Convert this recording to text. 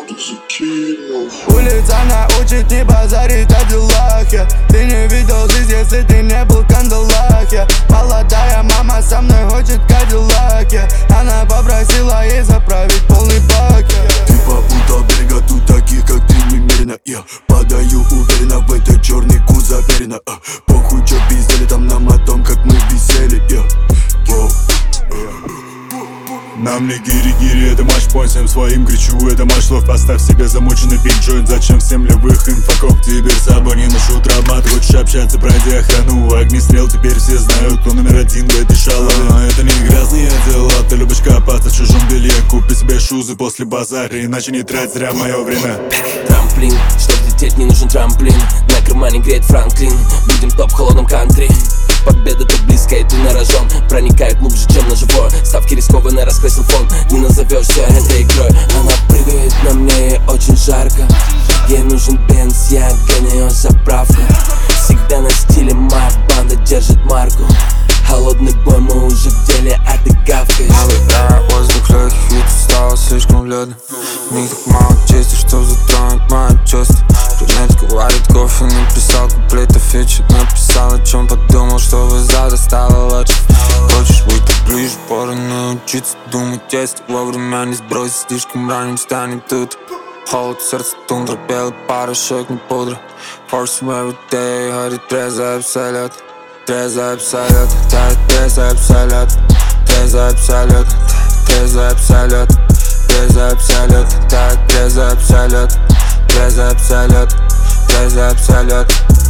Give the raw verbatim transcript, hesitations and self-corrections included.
Улица научит не базарить о делах, я. Ты не видел жизнь, если ты не был в кандалах, я. Молодая мама со мной хочет кадиллак, я. Она попросила ей заправить полный бак, я. Ты попутал берега, тут таких как ты немерено. Я подаю уверенно в этот черный кузов верено. Похуй, чё пиздели там нам о том, как мы висели, я. Нам не гири-гири, это матч, по всем своим кричу. Это матч слов, поставь себе замученный бит джойнт. Зачем всем левых инфоков? Теперь с собой не ношу травмат. Хочешь общаться, пройди охрану. Огнестрел теперь все знают, кто номер один в этой шалаве. А это не грязные дела, ты любишь копаться в чужом белье. Купи себе шузы после базара, иначе не трать зря мое время. Трамплин, чтоб лететь не нужен трамплин. На кармане греет Франклин, будем топ в холодном кантри. Победа так близко, и ты на рожон. Проникает глубже, чем на живое. Ставки рискованно, раскрасил фон. Не назовешься этой игрой. Она прыгает на мне, ей очень жарко. Ей нужен бенз, я для нее заправка. Всегда на стиле, моя банда держит марку. Холодный бой, мы уже в деле, а ты гавкаешь. Малый воздух легкий, ведь стало слишком бледно. В них так мало чести, что затронут мое чувство. Брюнетка варит кофе, написал куплеты фичи. Написал, о чем подумал, чтобы завтра стало лучше. Хочешь выйти ближе, пора научиться думать, если вовремя не сбросить. Слишком ранним станет тут. Холод, сердце, тундра, белый порошок, не пудра. Force every day, ходит трезвый абсолют. Трезвый абсолют, да, трезвый абсолют. Трезвый абсолют, трезвый абсолют. Трезвый абсолют, да, трезвый абсолют. Трезвый абсолют, трезвый абсолют.